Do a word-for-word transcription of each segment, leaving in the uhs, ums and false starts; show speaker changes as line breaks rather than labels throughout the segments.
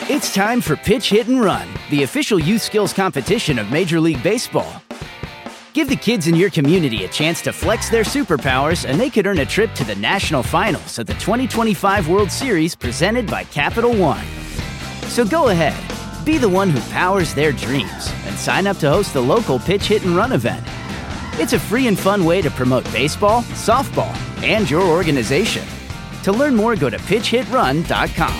It's time for Pitch, Hit, and Run, the official youth skills competition of Major League Baseball. Give the kids in your community a chance to flex their superpowers, and they could earn a trip to the national finals of the twenty twenty-five World Series presented by Capital One. So go ahead, be the one who powers their dreams, and sign up to host the local Pitch, Hit, and Run event. It's a free and fun way to promote baseball, softball, and your organization. To learn more, go to pitch hit run dot com.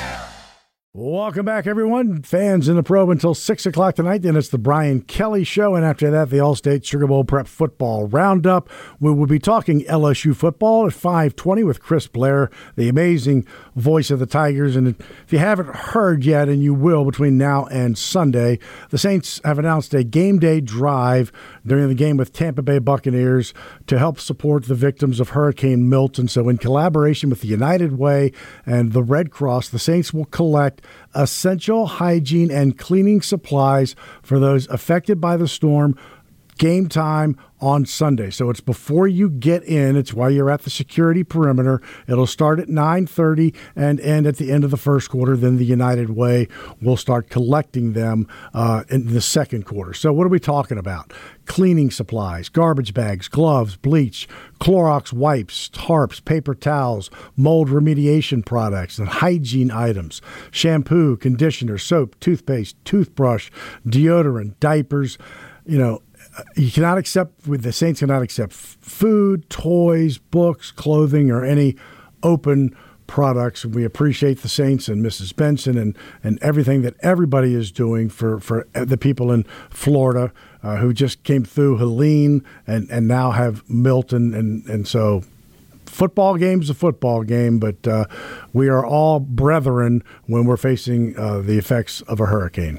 Welcome back, everyone. Fans in the probe until six o'clock tonight. Then it's the Brian Kelly Show. And after that, the All-State Sugar Bowl Prep Football Roundup. We will be talking L S U football at five twenty with Chris Blair, the amazing voice of the Tigers. And if you haven't heard yet, and you will between now and Sunday, the Saints have announced a game day drive during the game with Tampa Bay Buccaneers to help support the victims of Hurricane Milton. So in collaboration with the United Way and the Red Cross, the Saints will collect essential hygiene and cleaning supplies for those affected by the storm. Game time on Sunday. So it's before you get in. It's while you're at the security perimeter. It'll start at nine thirty and end at the end of the first quarter. Then the United Way will start collecting them uh, in the second quarter. So what are we talking about? Cleaning supplies, garbage bags, gloves, bleach, Clorox wipes, tarps, paper towels, mold remediation products, and hygiene items, shampoo, conditioner, soap, toothpaste, toothbrush, deodorant, diapers. You know, you cannot accept, with the Saints cannot accept food, toys, books, clothing, or any open products. We appreciate the Saints and Missus Benson and, and everything that everybody is doing for, for the people in Florida uh, who just came through Helene and, and now have Milton. And, and so football game's a football game, but uh, we are all brethren when we're facing uh, the effects of a hurricane.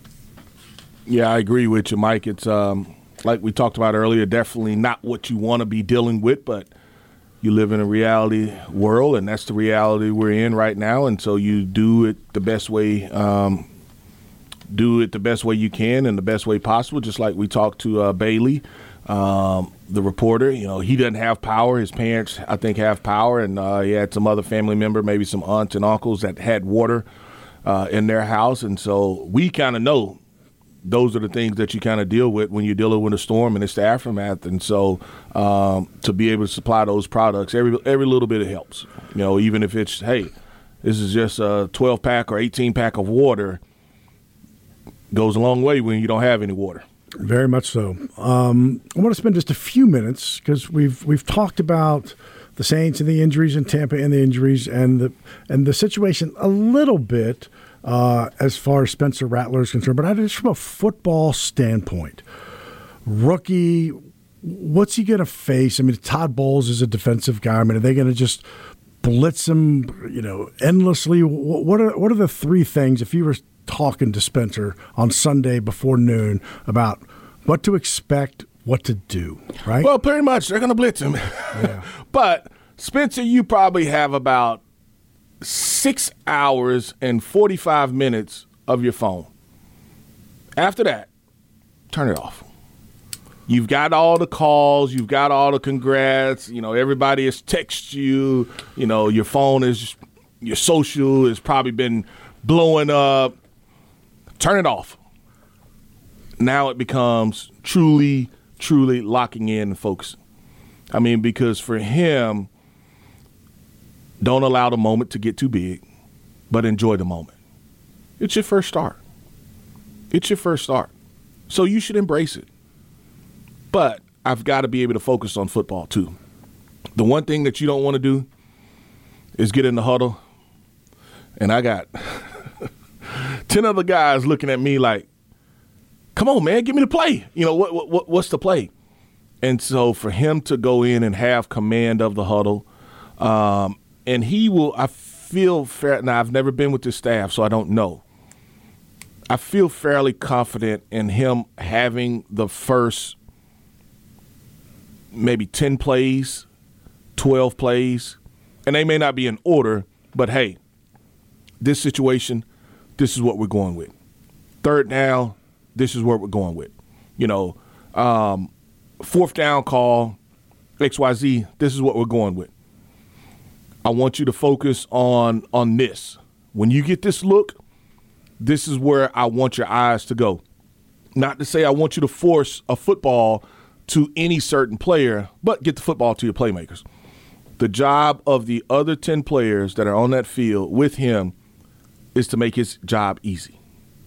Yeah, I agree with you, Mike. It's um, like we talked about earlier, definitely not what you want to be dealing with, but you live in a reality world, and that's the reality we're in right now. And so you do it the best way, um, do it the best way you can and the best way possible. Just like we talked to uh, Bailey, um, the reporter. You know, he doesn't have power. His parents, I think, have power, and uh, he had some other family member, maybe some aunts and uncles that had water uh, in their house, and so we kind of know. Those are the things that you kind of deal with when you're dealing with a storm, and it's the aftermath. And so um, to be able to supply those products, every every little bit it helps. You know, even if it's, hey, this is just a twelve-pack or eighteen-pack of water, goes a long way when you don't have any water.
Very much so. Um, I want to spend just a few minutes because we've we've talked about the Saints and the injuries in Tampa and the injuries and the and the situation a little bit. Uh, as far as Spencer Rattler is concerned, but I just from a football standpoint, rookie, what's he going to face? I mean, Todd Bowles is a defensive guy. I mean, are they going to just blitz him, you know, endlessly? What are what are the three things, if you were talking to Spencer on Sunday before noon about what to expect, what to do, right?
Well, pretty much they're going to blitz him. Yeah. But, Spencer, you probably have about six hours and forty-five minutes of your phone. After that, turn it off. You've got all the calls. You've got all the congrats. You know, everybody has texted you. You know, your phone is, your social has probably been blowing up. Turn it off. Now it becomes truly, truly locking in and focusing. I mean, because for him, don't allow the moment to get too big, but enjoy the moment. It's your first start. It's your first start. So you should embrace it. But I've got to be able to focus on football too. The one thing that you don't want to do is get in the huddle, and I got ten other guys looking at me like, come on, man, give me the play. You know, what, what what's the play? And so for him to go in and have command of the huddle, um, and he will, I feel fair. Now, I've never been with this staff, so I don't know. I feel fairly confident in him having the first maybe ten plays, twelve plays, and they may not be in order, but hey, this situation, this is what we're going with. Third down, this is what we're going with. You know, um, fourth down call, X Y Z, this is what we're going with. I want you to focus on on this. When you get this look, this is where I want your eyes to go. Not to say I want you to force a football to any certain player, but get the football to your playmakers. The job of the other ten players that are on that field with him is to make his job easy.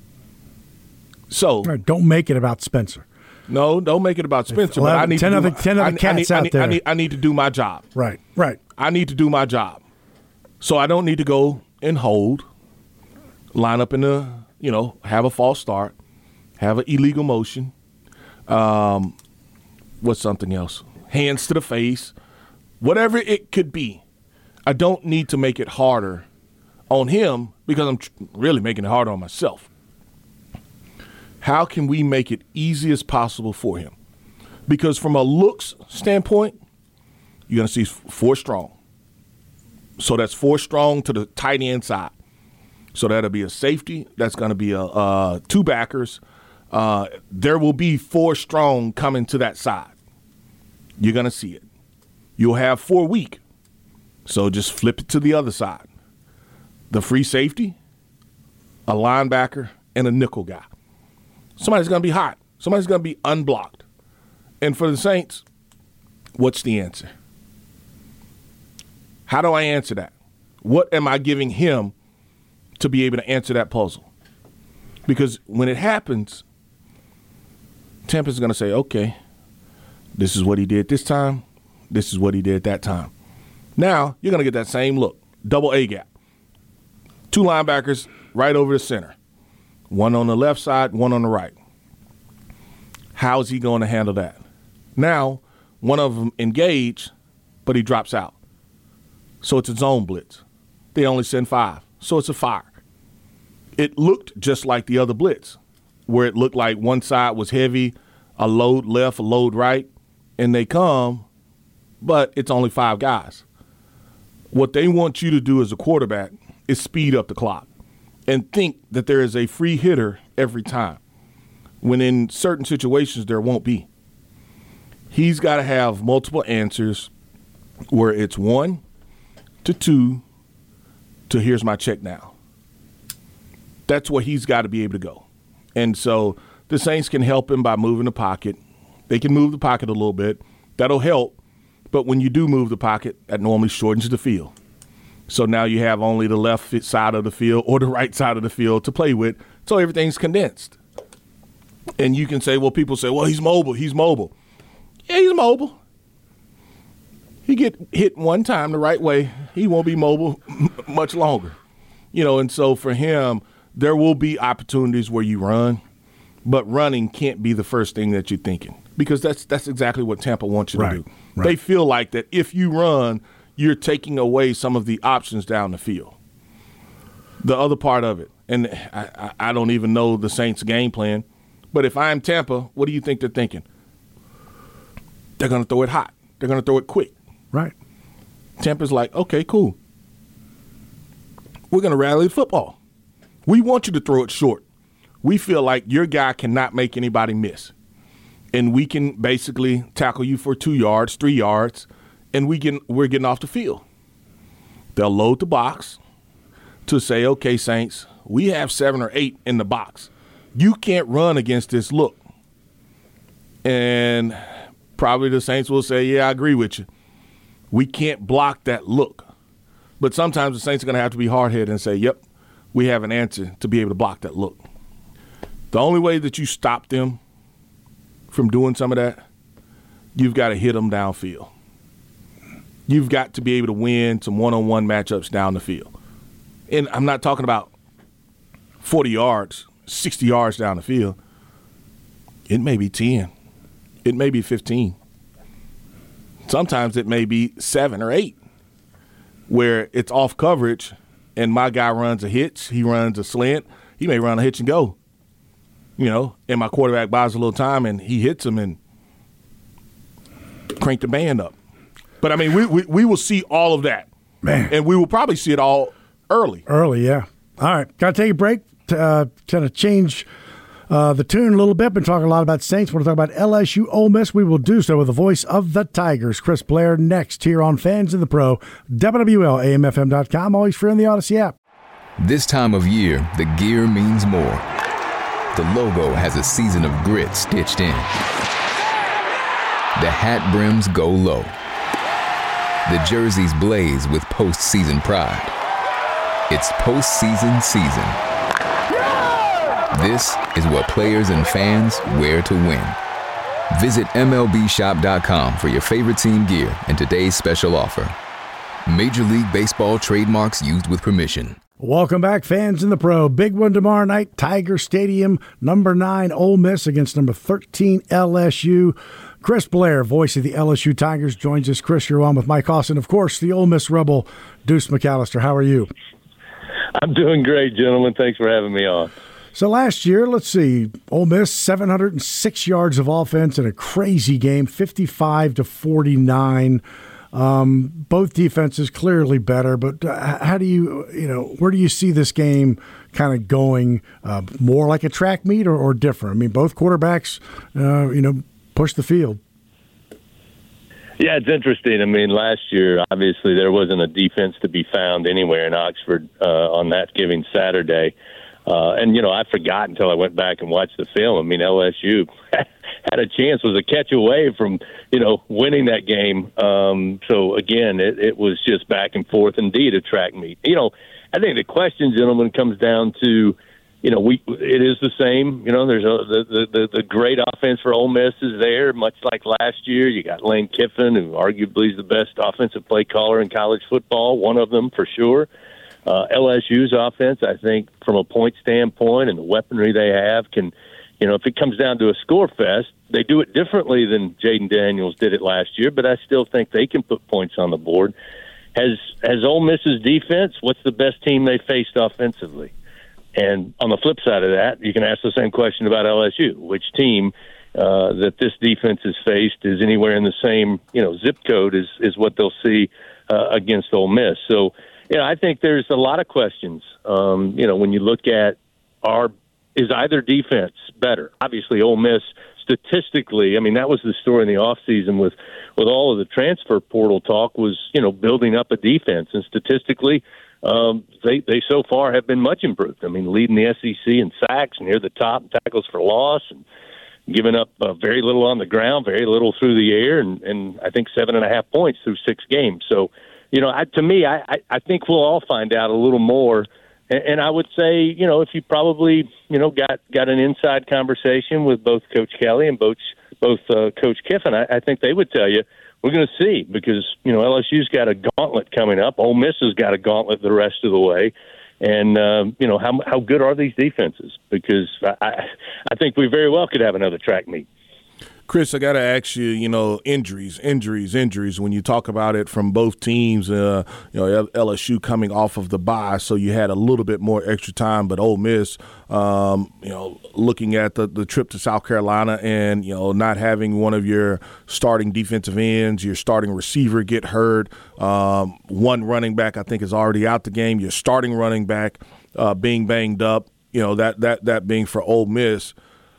So
right, don't make it about Spencer.
No, don't make it about Spencer.
eleven,
but I need
ten
to
other,
my,
ten other
I,
cats
I need,
out
I need,
there.
I need, I need to do my job.
Right, right.
I need to do my job. So I don't need to go and hold, line up in the, you know, have a false start, have an illegal motion. Um, what's something else? Hands to the face. Whatever it could be. I don't need to make it harder on him because I'm tr- really making it harder on myself. How can we make it easy as possible for him? Because from a looks standpoint, you're going to see four strong. So that's four strong to the tight end side. So that'll be a safety. That's going to be a uh, two backers. Uh, there will be four strong coming to that side. You're going to see it. You'll have four weak. So just flip it to the other side. The free safety, a linebacker, and a nickel guy. Somebody's going to be hot. Somebody's going to be unblocked. And for the Saints, what's the answer? How do I answer that? What am I giving him to be able to answer that puzzle? Because when it happens, Tampa's going to say, okay, this is what he did this time. This is what he did that time. Now, you're going to get that same look, double A gap. Two linebackers right over the center. One on the left side, one on the right. How's he going to handle that? Now, one of them engaged, but he drops out. So it's a zone blitz. They only send five, so it's a fire. It looked just like the other blitz, where it looked like one side was heavy, a load left, a load right, and they come, but it's only five guys. What they want you to do as a quarterback is speed up the clock and think that there is a free hitter every time, when in certain situations there won't be. He's got to have multiple answers where it's one to two to here's my check now. That's where he's got to be able to go. And so the Saints can help him by moving the pocket. They can move the pocket a little bit. That'll help. But when you do move the pocket, that normally shortens the field. So now you have only the left side of the field or the right side of the field to play with, so everything's condensed. And you can say, well, people say, well, he's mobile, he's mobile. Yeah, he's mobile. He get hit one time the right way, he won't be mobile much longer. You know, and so for him, there will be opportunities where you run, but running can't be the first thing that you're thinking, because that's that's exactly what Tampa wants you
right,
to do.
Right.
They feel like that if you run, you're taking away some of the options down the field. The other part of it, and I, I, I don't even know the Saints' game plan, but if I'm Tampa, what do you think they're thinking? They're going to throw it hot. They're going to throw it quick.
Right.
Tampa's like, okay, cool. We're going to rally the football. We want you to throw it short. We feel like your guy cannot make anybody miss. And we can basically tackle you for two yards, three yards, and we get, we're getting off the field. They'll load the box to say, okay, Saints, we have seven or eight in the box. You can't run against this look. And probably the Saints will say, yeah, I agree with you. We can't block that look. But sometimes the Saints are going to have to be hard-headed and say, yep, we have an answer to be able to block that look. The only way that you stop them from doing some of that, you've got to hit them downfield. You've got to be able to win some one-on-one matchups down the field. And I'm not talking about forty yards, sixty yards down the field. It may be ten. It may be fifteen. Sometimes it may be seven or eight, where it's off coverage and my guy runs a hitch, he runs a slant, he may run a hitch and go. You know, and my quarterback buys a little time and he hits him and crank the band up. But, I mean, we, we, we will see all of that.
Man.
And we will probably see it all early.
Early, yeah. All right. Got to take a break to uh, kind of change uh, the tune a little bit. Been talking a lot about Saints. Want to talk about L S U Ole Miss. We will do so with the voice of the Tigers, Chris Blair, next here on Fans in the Pro, W W L A M F M dot com. Always free on the Odyssey app.
This time of year, the gear means more. The logo has a season of grit stitched in. The hat brims go low. The jerseys blaze with postseason pride. It's postseason season. This is what players and fans wear to win. Visit M L B shop dot com for your favorite team gear and today's special offer. Major League Baseball trademarks used with permission.
Welcome back, fans in the Pro. Big one tomorrow night, Tiger Stadium, number nine Ole Miss against number thirteen L S U. Chris Blair, voice of the L S U Tigers, joins us. Chris, you're on with Mike Austin. Of course, the Ole Miss Rebel, Deuce McAllister. How are you?
I'm doing great, gentlemen. Thanks for having me on.
So last year, let's see, Ole Miss, seven hundred six yards of offense in a crazy game, fifty-five to forty-nine. Um, both defenses clearly better, but uh, how do you, you know, where do you see this game kind of going? Uh, more like a track meet or, or different? I mean, both quarterbacks, uh, you know, push the field.
Yeah, it's interesting. I mean, last year, obviously, there wasn't a defense to be found anywhere in Oxford uh, on that given Saturday. Uh, and, you know, I forgot until I went back and watched the film. I mean, L S U had a chance, was a catch away from, you know, winning that game. Um, so, again, it, it was just back and forth, indeed, a track meet. You know, I think the question, gentlemen, comes down to, you know, we it is the same. You know, there's a, the, the, the great offense for Ole Miss is there, much like last year. You got Lane Kiffin, who arguably is the best offensive play caller in college football, one of them for sure. Uh, L S U's offense, I think, from a point standpoint and the weaponry they have, can, you know, if it comes down to a score fest, they do it differently than Jaden Daniels did it last year, but I still think they can put points on the board. Has has Ole Miss's defense, what's the best team they faced offensively? And on the flip side of that, you can ask the same question about L S U. Which team uh, that this defense has faced is anywhere in the same, you know, zip code as, is what they'll see uh, against Ole Miss. So, you know, I think there's a lot of questions. Um, you know, when you look at our, is either defense better? Obviously, Ole Miss statistically, I mean, that was the story in the offseason with, with all of the transfer portal talk was, you know, building up a defense. And statistically, um, they, they so far have been much improved. I mean, leading the S E C in sacks, near the top in tackles for loss, and giving up uh, very little on the ground, very little through the air, and, and I think seven and a half points through six games. So, you know, I, to me, I, I, I think we'll all find out a little more. And, and I would say, you know, if you probably, you know, got, got an inside conversation with both Coach Kelly and both, both uh, Coach Kiffin, I, I think they would tell you, we're going to see, because, you know, L S U's got a gauntlet coming up. Ole Miss has got a gauntlet the rest of the way. And, um, you know, how how good are these defenses? Because I, I think we very well could have another track meet.
Chris, I got to ask you, you know, injuries, injuries, injuries. When you talk about it from both teams, uh, you know, L S U coming off of the bye, so you had a little bit more extra time. But Ole Miss, um, you know, looking at the, the trip to South Carolina and, you know, not having one of your starting defensive ends, your starting receiver get hurt, um, one running back I think is already out the game, your starting running back uh, being banged up, you know, that, that, that being for Ole Miss.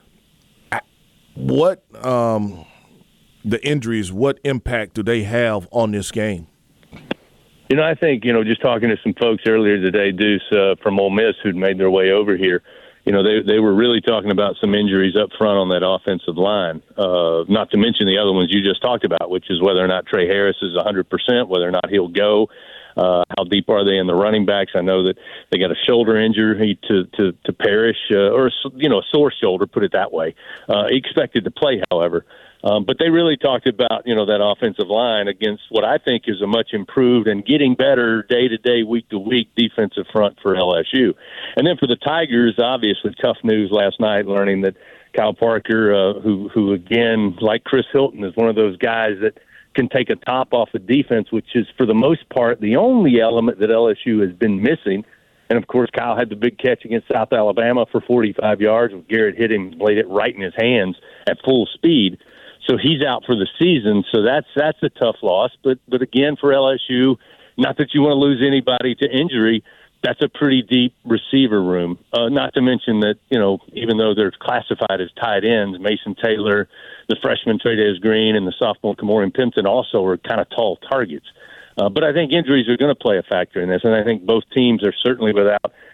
What um, the injuries, what impact do they have on this game?
You know, I think, you know, just talking to some folks earlier today, Deuce, uh, from Ole Miss who'd made their way over here, you know, they they were really talking about some injuries up front on that offensive line, uh, not to mention the other ones you just talked about, which is whether or not Trey Harris is one hundred percent, whether or not he'll go. Uh, how deep are they in the running backs? I know that they got a shoulder injury to to, to Parrish, uh, or, you know, a sore shoulder, put it that way. Uh, he expected to play, however. Um, but they really talked about, you know, that offensive line against what I think is a much improved and getting better day-to-day, week-to-week defensive front for L S U. And then for the Tigers, obviously tough news last night, learning that Kyle Parker, uh, who, who, again, like Chris Hilton, is one of those guys that can take a top off the defense, which is, for the most part, the only element that L S U has been missing. And, of course, Kyle had the big catch against South Alabama for forty-five yards. Garrett hit him, laid it right in his hands at full speed. So he's out for the season. So that's that's a tough loss. But, but again, for L S U, not that you want to lose anybody to injury, that's a pretty deep receiver room. Uh, not to mention that, you know, even though they're classified as tight ends, Mason Taylor, the freshman Trey'Dez Green, and the sophomore Kamorian Pimpton also are kind of tall targets. Uh, but I think injuries are going to play a factor in this, and I think both teams are certainly without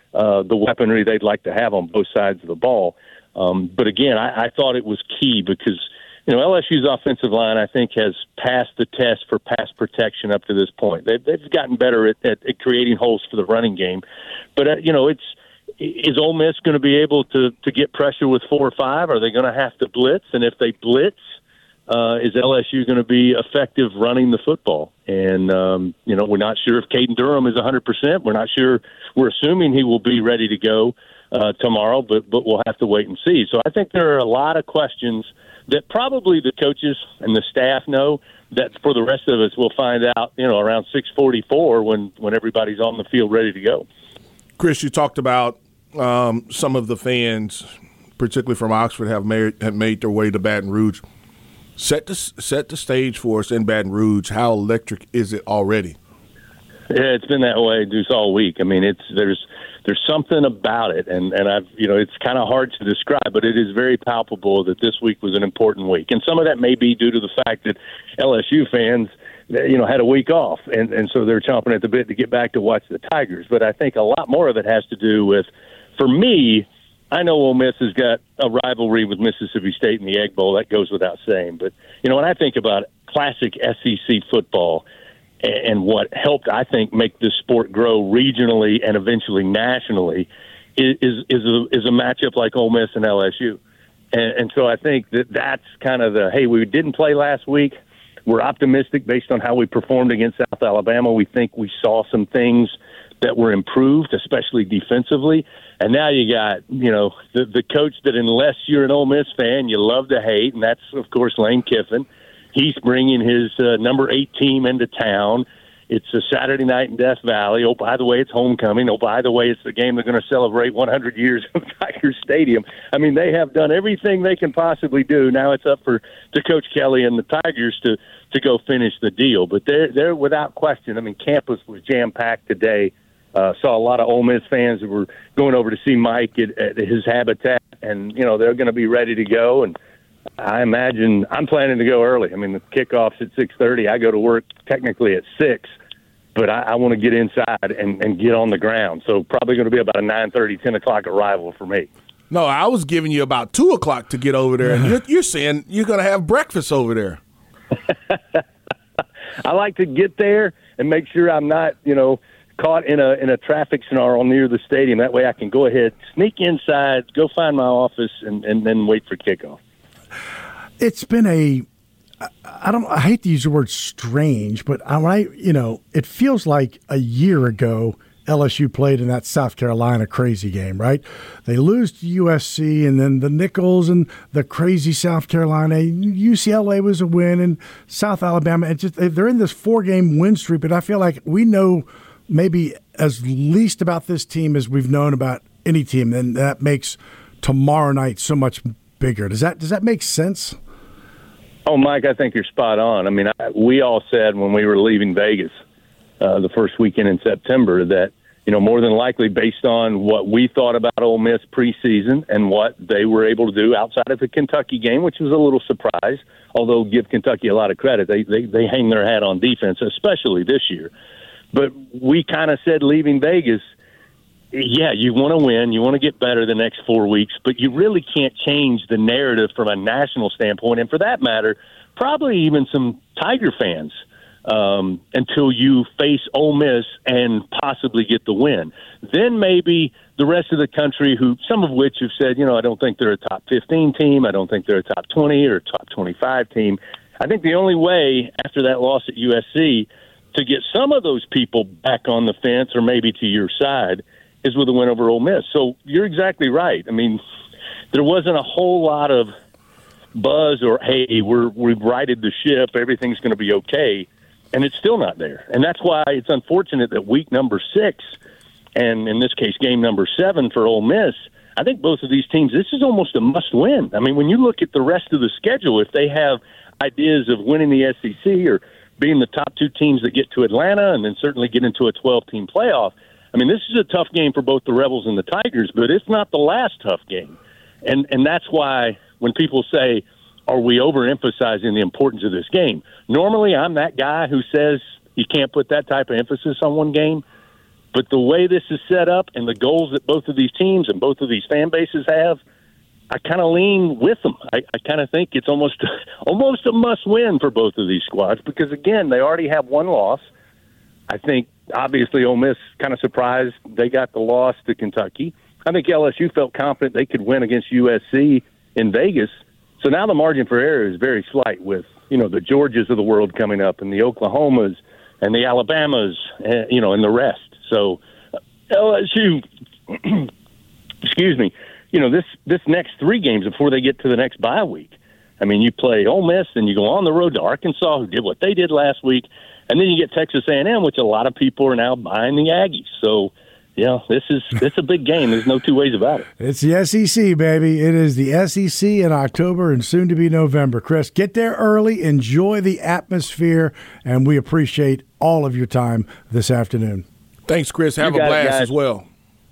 uh, the weaponry they'd like to have on both sides of the ball. Um, but again, I, I thought it was key because, you know, L S U's offensive line, I think, has passed the test for pass protection up to this point. They've, they've gotten better at, at, at creating holes for the running game. But, uh, you know, it's is Ole Miss going to be able to, to get pressure with four or five? Are they going to have to blitz? And if they blitz, uh, is L S U going to be effective running the football? And, um, you know, we're not sure if Caden Durham is one hundred percent. We're not sure. We're assuming he will be ready to go uh, tomorrow, but, but we'll have to wait and see. So I think there are a lot of questions that probably the coaches and the staff know that for the rest of us we'll find out, you know, around six forty-four when, when everybody's on the field ready to go.
Chris, you talked about um, some of the fans, particularly from Oxford, have made, have made their way to Baton Rouge. Set the, set the stage for us in Baton Rouge. How electric is it already?
Yeah, it's been that way, Deuce, all week. I mean, it's there's there's something about it, and, and I've you know it's kind of hard to describe, but it is very palpable that this week was an important week, and some of that may be due to the fact that L S U fans, you know, had a week off, and and so they're chomping at the bit to get back to watch the Tigers. But I think a lot more of it has to do with, for me, I know Ole Miss has got a rivalry with Mississippi State in the Egg Bowl. That goes without saying. But, you know, when I think about classic S E C football and what helped, I think, make this sport grow regionally and eventually nationally is is a, is a matchup like Ole Miss and L S U. And, and so I think that that's kind of the, hey, we didn't play last week. We're optimistic based on how we performed against South Alabama. We think we saw some things that were improved, especially defensively. And now you got, you know, the, the coach that unless you're an Ole Miss fan, you love to hate, and that's, of course, Lane Kiffin. He's bringing his uh, number eight team into town. It's a Saturday night in Death Valley. Oh, by the way, it's homecoming. Oh, by the way, it's the game they're going to celebrate one hundred years of Tiger Stadium. I mean, they have done everything they can possibly do. Now it's up for to Coach Kelly and the Tigers to, to go finish the deal. But they're, they're without question. I mean, campus was jam-packed today. Uh, saw a lot of Ole Miss fans that were going over to see Mike at, at his habitat, and, you know, they're going to be ready to go. And I imagine I'm planning to go early. I mean, the kickoff's at six thirty. I go to work technically at six, but I, I want to get inside and, and get on the ground. So probably going to be about a nine thirty, ten o'clock arrival for me.
No, I was giving you about two o'clock to get over there, and you're, you're saying you're going to have breakfast over there.
I like to get there and make sure I'm not, you know, caught in a in a traffic snarl near the stadium. That way I can go ahead, sneak inside, go find my office, and, and then wait for kickoff.
It's been a, I don't, I hate to use the word strange, but I, I, you know, it feels like a year ago L S U played in that South Carolina crazy game, right? They lose to U S C, and then the Nichols and the crazy South Carolina. U C L A was a win, and South Alabama. It just they're in this four-game win streak, but I feel like we know maybe as least about this team as we've known about any team, and that makes tomorrow night so much bigger. Does that does that make sense?
Oh, Mike, I think you're spot on. I mean, I, we all said when we were leaving Vegas uh, the first weekend in September that, you know, more than likely based on what we thought about Ole Miss preseason and what they were able to do outside of the Kentucky game, which was a little surprise, although give Kentucky a lot of credit. They, they, they hang their hat on defense, especially this year. But we kind of said leaving Vegas, yeah, you want to win, you want to get better the next four weeks, but you really can't change the narrative from a national standpoint, and for that matter, probably even some Tiger fans, um, until you face Ole Miss and possibly get the win. Then maybe the rest of the country, who some of which have said, you know, I don't think they're a top fifteen team, I don't think they're a top twenty or a top twenty-five team. I think the only way after that loss at U S C to get some of those people back on the fence or maybe to your side is with a win over Ole Miss. So you're exactly right. I mean, there wasn't a whole lot of buzz or, hey, we're, we've righted the ship, everything's going to be okay, and it's still not there. And that's why it's unfortunate that week number six, and in this case game number seven for Ole Miss, I think both of these teams, this is almost a must-win. I mean, when you look at the rest of the schedule, if they have ideas of winning the S E C or being the top two teams that get to Atlanta and then certainly get into a twelve-team playoff, I mean, this is a tough game for both the Rebels and the Tigers, but it's not the last tough game. And and that's why when people say, are we overemphasizing the importance of this game? Normally, I'm that guy who says you can't put that type of emphasis on one game. But the way this is set up and the goals that both of these teams and both of these fan bases have, I kind of lean with them. I, I kind of think it's almost almost a must-win for both of these squads because, again, they already have one loss. I think, obviously, Ole Miss kind of surprised they got the loss to Kentucky. I think L S U felt confident they could win against U S C in Vegas. So now the margin for error is very slight with, you know, the Georgias of the world coming up and the Oklahomas and the Alabamas, and, you know, and the rest. So L S U, excuse me, you know, this, this next three games before they get to the next bye week. I mean, you play Ole Miss and you go on the road to Arkansas, who did what they did last week, and then you get Texas A and M, which a lot of people are now buying the Aggies. So, yeah, this is this a big game. There's no two ways about it.
It's the S E C, baby. It is the S E C in October and soon to be November. Chris, get there early, enjoy the atmosphere, and we appreciate all of your time this afternoon.
Thanks, Chris. Have
You
a
guys,
blast
guys.
as well.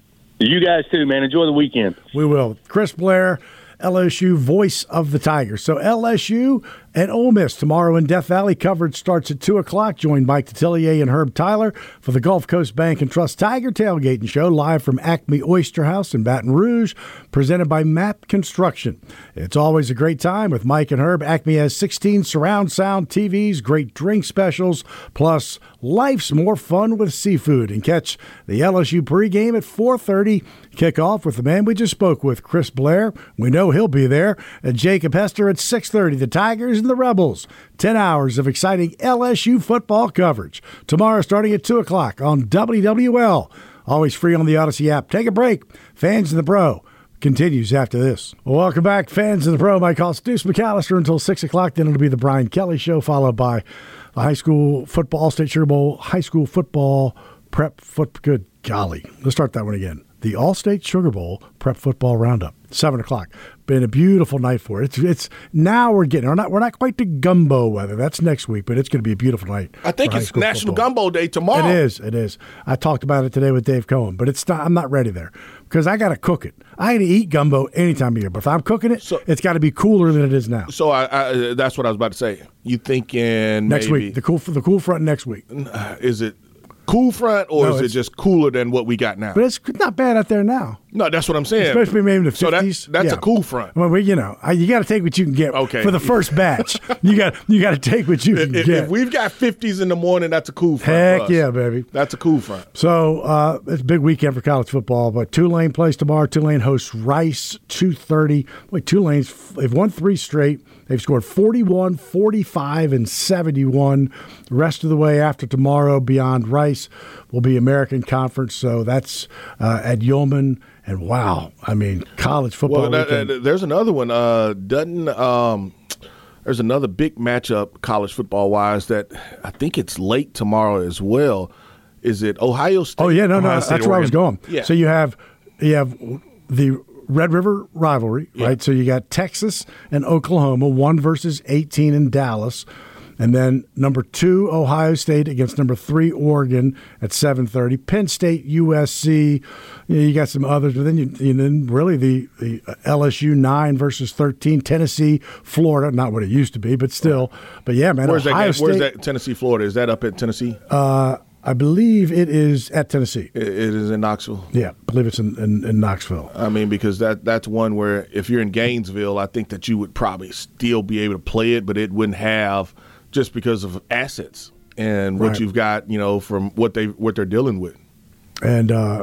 You guys too, man. Enjoy the weekend.
We will. Chris Blair, L S U voice of the Tigers. So L S U and Ole Miss tomorrow in Death Valley. Coverage starts at two o'clock. Join Mike Detillier and Herb Tyler for the Gulf Coast Bank and Trust Tiger Tailgating Show live from Acme Oyster House in Baton Rouge, presented by Map Construction. It's always a great time with Mike and Herb. Acme has sixteen surround sound T Vs, great drink specials, plus life's more fun with seafood. And catch the L S U pregame at four thirty. Kickoff with the man we just spoke with, Chris Blair. We know he'll be there. And Jacob Hester at six thirty. The Tigers and the Rebels. Ten hours of exciting L S U football coverage. Tomorrow starting at two o'clock on W W L. Always free on the Odyssey app. Take a break. Fans in the Pro continues after this. Well, welcome back, Fans in the Pro. My call is Deuce McAllister until six o'clock. Then it'll be the Brian Kelly Show, followed by the high school football, All-State Sugar Bowl, high school football prep foot. Good golly. Let's start that one again. The All-State Sugar Bowl Prep Football Roundup, seven o'clock. Been a beautiful night for it. It's it's now we're getting we're not we're not quite to gumbo weather. That's next week, but it's going to be a beautiful night.
I think it's National football. Gumbo Day tomorrow.
It is. It is. I talked about it today with Dave Cohen, but it's not. I'm not ready there because I got to cook it. I can eat gumbo any time of year, but if I'm cooking it, so, it's got to be cooler than it is now.
So I, I, that's what I was about to say. You thinking
next
maybe,
week? The cool the cool front next week.
Is it? Cool front, or
no,
is it just cooler than what we got now?
But it's not bad out there now.
No, that's what I'm saying.
Especially maybe in the fifties.
So that, that's
yeah.
a cool front.
Well, we, you know, I, you got to take what you can get.
Okay.
For the first batch, you got you got to take what you can
if,
get.
If we've got fifties in the morning, that's a cool front.
Heck
for us.
yeah, baby.
That's a cool front.
So uh, it's a big weekend for college football. But Tulane plays tomorrow. Tulane hosts Rice, two thirty. Wait, Tulane's they've won three straight. They've scored forty-one, forty-five, and seventy-one. The rest of the way after tomorrow, beyond Rice, will be American Conference. So that's uh, at Yeoman. And wow, I mean, college football.
Well, that, uh, there's another one. Uh, doesn't um, there's another big matchup college football wise that I think it's late tomorrow as well. Is it Ohio State?
Oh yeah, no,
Ohio
no,
State,
that's where I was going.
Yeah.
So you have you have the Red River rivalry,
yeah.
right? So you got Texas and Oklahoma, one versus eighteen in Dallas. And then number two, Ohio State against number three, Oregon at seven thirty. Penn State, U S C. You know, you got some others, but then you, you then really the, the L S U nine versus thirteen. Tennessee, Florida, not what it used to be, but still. But yeah, man,
Where's
Ohio
that?
State.
Where's that? Tennessee, Florida. Is that up at Tennessee?
Uh, I believe it is at Tennessee.
It, it is in Knoxville.
Yeah, I believe it's in, in, in Knoxville.
I mean, because that that's one where if you're in Gainesville, I think that you would probably still be able to play it, but it wouldn't have. Just because of assets and what
right.
you've got, you know, from what they what they're dealing with,
and uh,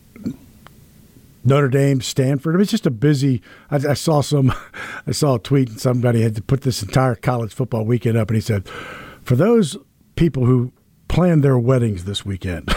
Notre Dame, Stanford. I mean, it's just a busy. I, I saw some. I saw a tweet and somebody had to put this entire college football weekend up, and he said, "For those people who planned their weddings this weekend,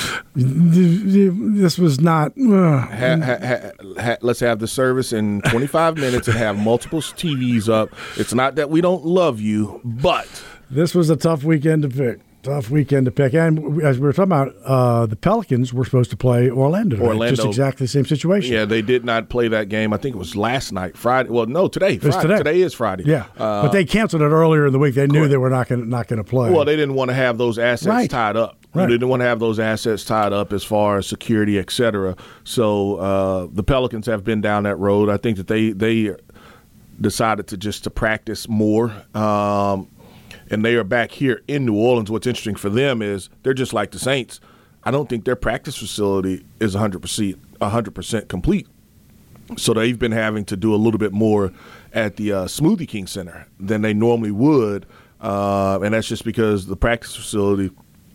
this was not." Uh,
ha, ha, ha, ha, let's have the service in twenty-five minutes and have multiple T Vs up. It's not that we don't love you, but
this was a tough weekend to pick. Tough weekend to pick. And as we were talking about, uh, the Pelicans were supposed to play Orlando.
Orlando.
Right? Just exactly the same situation.
Yeah, they did not play that game. I think it was last night, Friday. Well, no, today.
It was
Friday.
today.
Today is Friday.
Yeah,
uh,
but they canceled it earlier in the week. They knew correct. They were not going not going to play.
Well, they didn't want to have those assets
right.
tied up.
Right.
They didn't want to have those assets tied up as far as security, et cetera. So uh, the Pelicans have been down that road. I think that they they decided to just to practice more. Um, and they are back here in New Orleans. What's interesting for them is they're just like the Saints. I don't think their practice facility is one hundred percent one hundred percent complete. So they've been having to do a little bit more at the uh, Smoothie King Center than they normally would, uh, and that's just because the practice facility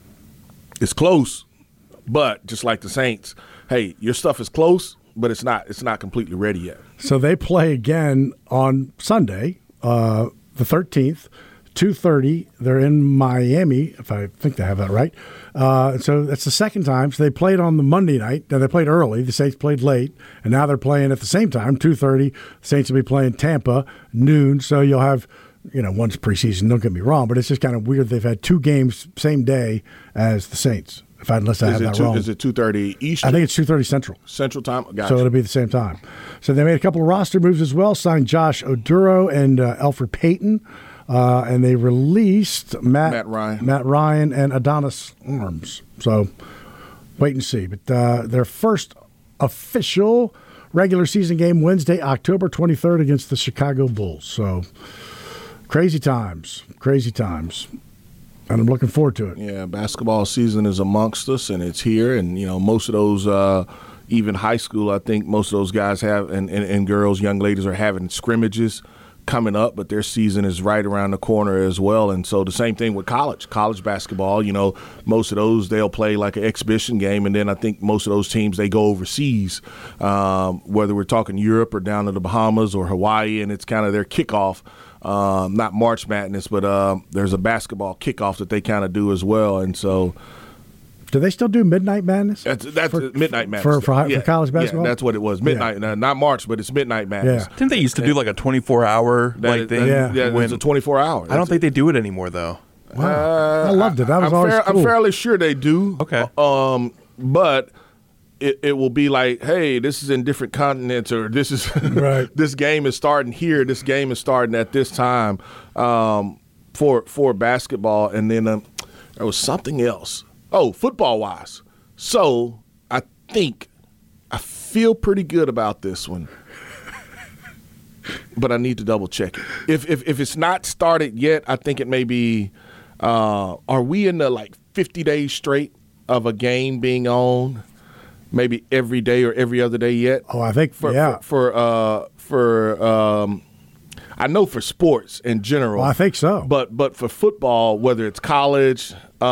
is close. But just like the Saints, hey, your stuff is close, but it's not it's not completely ready yet.
So they play again on Sunday, uh, the thirteenth, two thirty. They're in Miami, if I think they have that right. Uh, so that's the second time. So they played on the Monday night. Now, they played early. The Saints played late. And now they're playing at the same time, two thirty. The Saints will be playing Tampa, noon. So you'll have, you know, one's preseason, don't get me wrong, but it's just kind of weird they've had two games same day as the Saints. If I, unless I have that
two,
wrong.
Is it two thirty Eastern?
I think it's two thirty Central.
Central time? Gotcha.
So it'll be the same time. So they made a couple of roster moves as well, signed Josh Oduro and uh, Alfred Payton. Uh, and they released Matt,
Matt Ryan,
Matt Ryan, and Adonis Arms. So wait and see. But uh, their first official regular season game Wednesday, October twenty-third, against the Chicago Bulls. So crazy times, crazy times, and I'm looking forward to it.
Yeah, basketball season is amongst us, and it's here. And you know, most of those, uh, even high school, I think most of those guys have, and, and, and girls, young ladies are having scrimmages coming up, but their season is right around the corner as well. And so the same thing with college, college basketball, you know, most of those they'll play like an exhibition game. And then I think most of those teams, they go overseas, um, whether we're talking Europe or down to the Bahamas or Hawaii, and it's kind of their kickoff. Um, not March Madness, but uh, there's a basketball kickoff that they kind of do as well. And so
do they still do Midnight Madness?
That's, that's
for,
Midnight Madness.
For, for,
yeah.
for college basketball?
Yeah, that's what it was. Midnight, yeah. Not March, but it's Midnight Madness.
Yeah.
Didn't they used to do like a twenty-four hour
that,
like thing?
That, yeah,
when,
it's a twenty-four hour.
I don't think they do it anymore, though.
Wow.
Uh,
I loved it. That was
I'm
always
fair,
cool.
I'm fairly sure they do.
Okay.
Um, but it, it will be like, hey, this is in different continents, or this is
right.
this game is starting here. This game is starting at this time um, for for basketball, and then um, there was something else. Oh, football wise. So I think I feel pretty good about this one, but I need to double check it. If if if it's not started yet, I think it may be. Uh, are we in the like fifty days straight of a game being on, maybe every day or every other day yet?
Oh, I think
for
yeah.
for for, uh, for um, I know for sports in general.
Well, I think so.
But but for football, whether it's college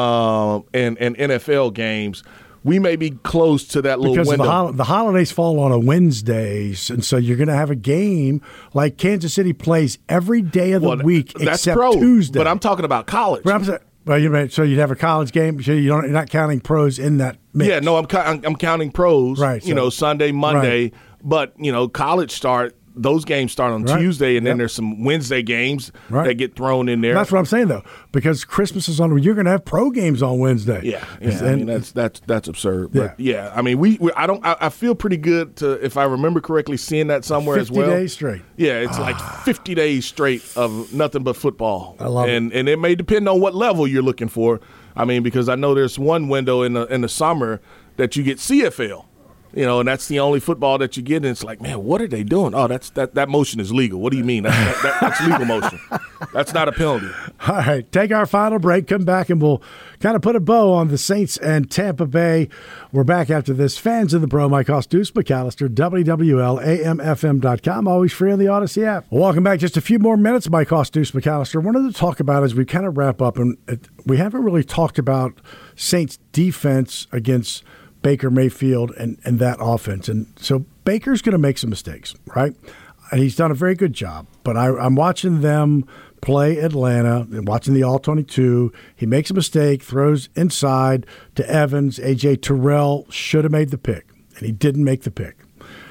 um, and and N F L games, we may be close to that little
because
window.
The, hol- the holidays fall on a Wednesdays, and so you're going to have a game like Kansas City plays every day of the
well,
week
that's
except
pro,
Tuesday.
But I'm talking about college.
But I'm saying, well, you mean, so you'd have a college game. So you don't, you're not counting pros in that mix.
Yeah, no, I'm I'm, I'm counting pros.
Right.
You
so,
know, Sunday, Monday,
right.
but you know, college start. Those games start on
right.
Tuesday, and
yep.
then there's some Wednesday games
right.
that get thrown in there.
That's what I'm saying, though, because Christmas is on. You're going to have pro games on Wednesday.
Yeah, yeah.
And,
I mean, that's that's that's absurd. But
yeah,
yeah I mean, we, we I don't. I, I feel pretty good to, if I remember correctly, seeing that somewhere as well.
fifty days straight.
Yeah, it's like fifty days straight of nothing but football.
I love
and,
it.
And it may depend on what level you're looking for. I mean, because I know there's one window in the in the summer that you get C F L. You know, and that's the only football that you get, and it's like, man, what are they doing? Oh, that's that, that motion is legal. What do you mean? That, that, that, that's legal motion. That's not a penalty.
All right, take our final break, come back, and we'll kind of put a bow on the Saints and Tampa Bay. We're back after this. Fans of the Pro, Mike Hoss, Deuce McAllister, W W L, A M F M dot com, always free on the Odyssey app. Well, welcome back. Just a few more minutes, Mike Hoss, Deuce McAllister. I wanted to talk about, as we kind of wrap up, and it, we haven't really talked about Saints defense against Baker Mayfield and, and that offense. And so Baker's going to make some mistakes, right? And he's done a very good job. But I, I'm watching them play Atlanta and watching the all twenty-two. He makes a mistake, throws inside to Evans. A J Terrell should have made the pick, and he didn't make the pick.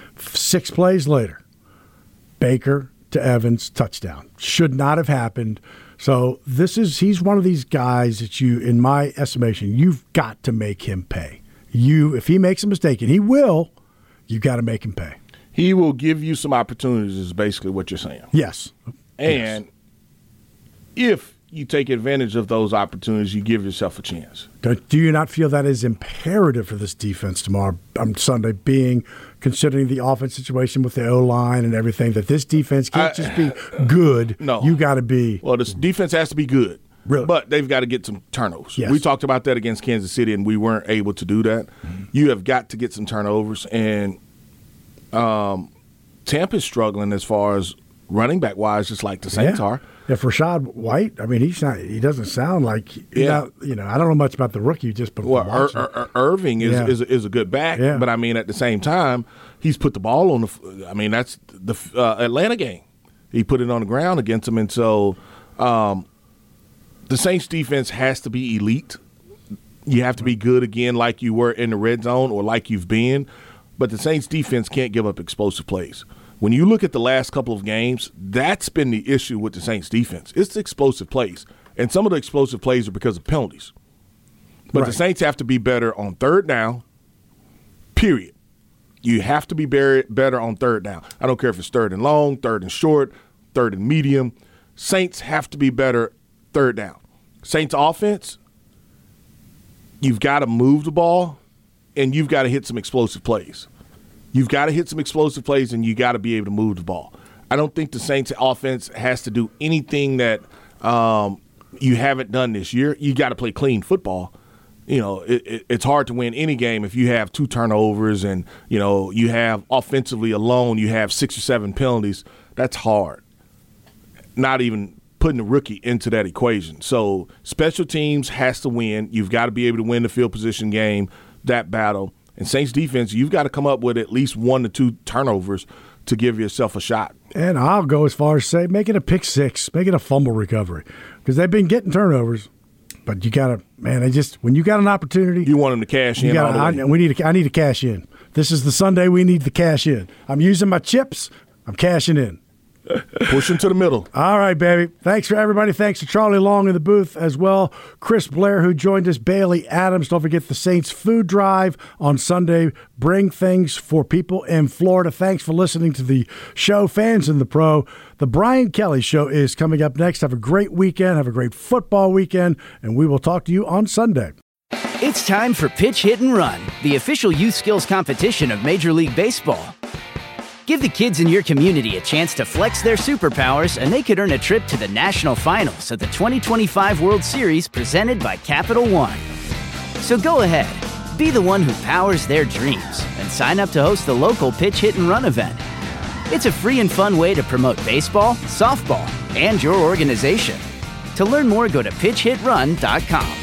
Six plays later, Baker to Evans, touchdown. Should not have happened. So this is he's one of these guys that you, in my estimation, you've got to make him pay. You, if he makes a mistake, and he will, you got to make him pay.
He will give you some opportunities, is basically what you're saying.
Yes.
And yes. if you take advantage of those opportunities, you give yourself a chance.
Do you not feel that is imperative for this defense tomorrow on Sunday, being considering the offense situation with the O-line and everything, that this defense can't I, just be good?
No.
You got to be.
Well, this defense has to be good.
Really?
But they've got to get some turnovers.
Yes.
We talked about that against Kansas City, and we weren't able to do that. Mm-hmm. You have got to get some turnovers, and um, Tampa's struggling as far as running back wise, just like the Saints
yeah.
are.
Yeah, for Rashad White, I mean, he's not. He doesn't sound like.
Yeah.
Not, you know, I don't know much about the rookie. Just but
well, Ir- Ir- Irving is,
yeah.
is is a good back,
yeah.
but I mean, at the same time, he's put the ball on the. I mean, that's the uh, Atlanta game. He put it on the ground against them, and so um, the Saints defense has to be elite. You have to be good again, like you were in the red zone or like you've been. But the Saints defense can't give up explosive plays. When you look at the last couple of games, that's been the issue with the Saints defense. It's the explosive plays. And some of the explosive plays are because of penalties. But
right.
the Saints have to be better on third down, period. You have to be better on third down. I don't care if it's third and long, third and short, third and medium. Saints have to be better third down. Saints offense, you've got to move the ball, and you've got to hit some explosive plays. You've got to hit some explosive plays, and you got to be able to move the ball. I don't think the Saints offense has to do anything that um, you haven't done this year. You got to play clean football. You know, it, it, it's hard to win any game if you have two turnovers and, you know, you have offensively alone, you have six or seven penalties. That's hard. Not even putting the rookie into that equation. So special teams has to win. You've got to be able to win the field position game, that battle. And Saints defense, you've got to come up with at least one to two turnovers to give yourself a shot.
And I'll go as far as say, make it a pick six, make it a fumble recovery, because they've been getting turnovers. But you got to, man, I just when you got an opportunity,
you want them to cash in.
Gotta,
all the way.
I, we need to, I need to cash in. This is the Sunday we need to cash in. I'm using my chips. I'm cashing in.
Push into the middle.
All right, baby. Thanks for everybody. Thanks to Charlie Long in the booth as well. Chris Blair, who joined us. Bailey Adams. Don't forget the Saints Food Drive on Sunday. Bring things for people in Florida. Thanks for listening to the show, Fans in the Pro. The Brian Kelly Show is coming up next. Have a great weekend. Have a great football weekend. And we will talk to you on Sunday.
It's time for Pitch, Hit, and Run, the official youth skills competition of Major League Baseball. Give the kids in your community a chance to flex their superpowers, and they could earn a trip to the national finals of the twenty twenty-five World Series presented by Capital One. So go ahead, be the one who powers their dreams, and sign up to host the local Pitch, Hit, and Run event. It's a free and fun way to promote baseball, softball, and your organization. To learn more, go to pitch hit run dot com.